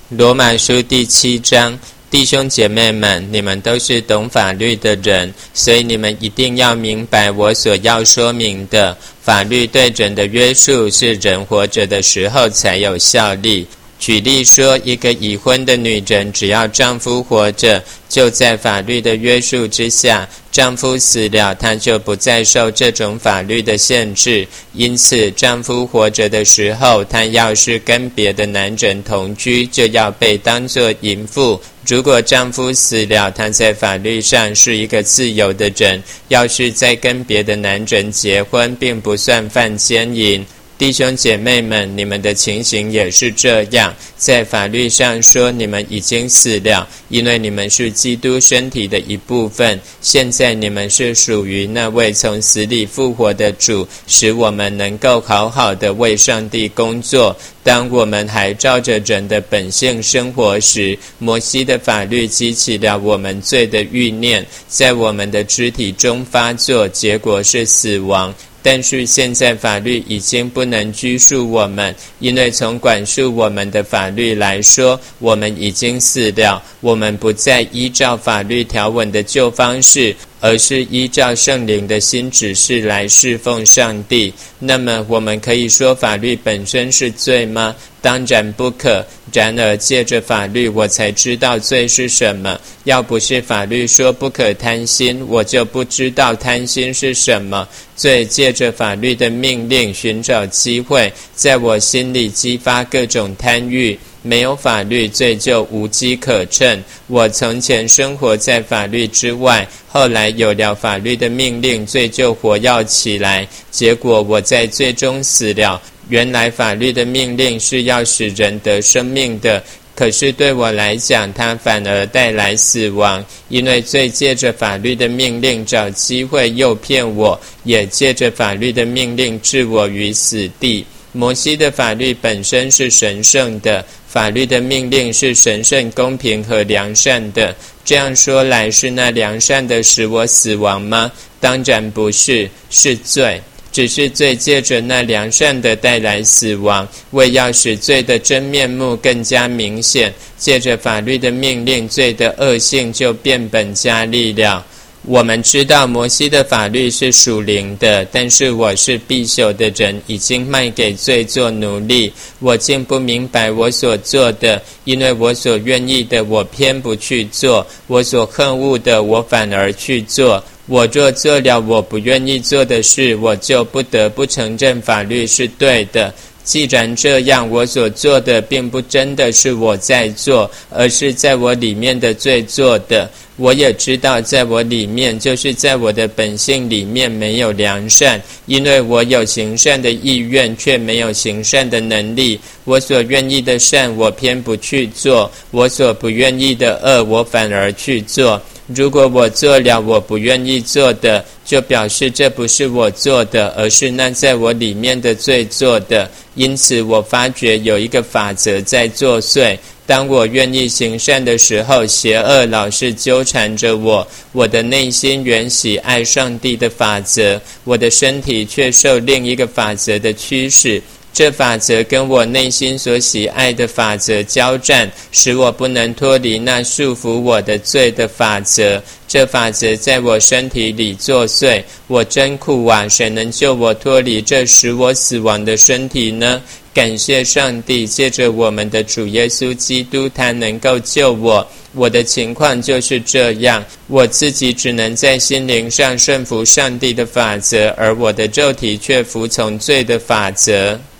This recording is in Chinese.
罗马书第7章，弟兄姐妹们，你们都是懂法律的人，所以你们一定要明白我所要说明的。法律对人的约束是人活着的时候才有效力。举例说，一个已婚的女人，只要丈夫活着，就在法律的约束之下，丈夫死了，她就不再受这种法律的限制。因此，丈夫活着的时候，她要是跟别的男人同居，就要被当作淫妇。如果丈夫死了，她在法律上是一个自由的人，要是再跟别的男人结婚，并不算犯奸淫。弟兄姐妹们，你们的情形也是这样，在法律上说你们已经死了，因为你们是基督身体的一部分。现在你们是属于那位从死里复活的主，使我们能够好好的为上帝工作。当我们还照着人的本性生活时，摩西的法律激起了我们罪的欲念，在我们的肢体中发作，结果是死亡。但是现在法律已经不能拘束我们，因为从管束我们的法律来说，我们已经死了。我们不再依照法律条文的旧方式，而是依照圣灵的新指示来侍奉上帝。那么我们可以说法律本身是罪吗？当然不可。然而借着法律，我才知道罪是什么。要不是法律说不可贪心，我就不知道贪心是什么。罪借着法律的命令寻找机会，在我心里激发各种贪欲。没有法律，罪就无机可乘。我从前生活在法律之外，后来有了法律的命令，罪就活跃起来，结果我在罪中死了。原来法律的命令是要使人得生命的，可是对我来讲，它反而带来死亡，因为罪借着法律的命令找机会诱骗我，也借着法律的命令置我于死地。摩西的法律本身是神圣的，法律的命令是神圣、公平和良善的。这样说来，是那良善的使我死亡吗？当然不是，是罪。只是罪借着那良善的带来死亡，为要使罪的真面目更加明显，借着法律的命令，罪的恶性就变本加厉了。我们知道摩西的法律是属灵的，但是我是必朽的人，已经卖给罪做奴隶。我竟不明白我所做的，因为我所愿意的我偏不去做，我所恨恶的我反而去做。我若做了我不愿意做的事，我就不得不承认法律是对的。既然这样，我所做的并不真的是我在做，而是在我里面的罪做的。我也知道在我里面，就是在我的本性里面没有良善，因为我有行善的意愿，却没有行善的能力。我所愿意的善，我偏不去做；我所不愿意的恶，我反而去做。如果我做了我不愿意做的，就表示这不是我做的，而是那在我里面的罪做的。因此我发觉有一个法则在作祟。当我愿意行善的时候，邪恶老是纠缠着我。我的内心原喜爱上帝的法则，我的身体却受另一个法则的驱使。这法则跟我内心所喜爱的法则交战，使我不能脱离那束缚我的罪的法则。这法则在我身体里作祟，我真苦啊！谁能救我脱离这使我死亡的身体呢？感谢上帝，借着我们的主耶稣基督，他能够救我。我的情况就是这样，我自己只能在心灵上顺服上帝的法则，而我的肉体却服从罪的法则。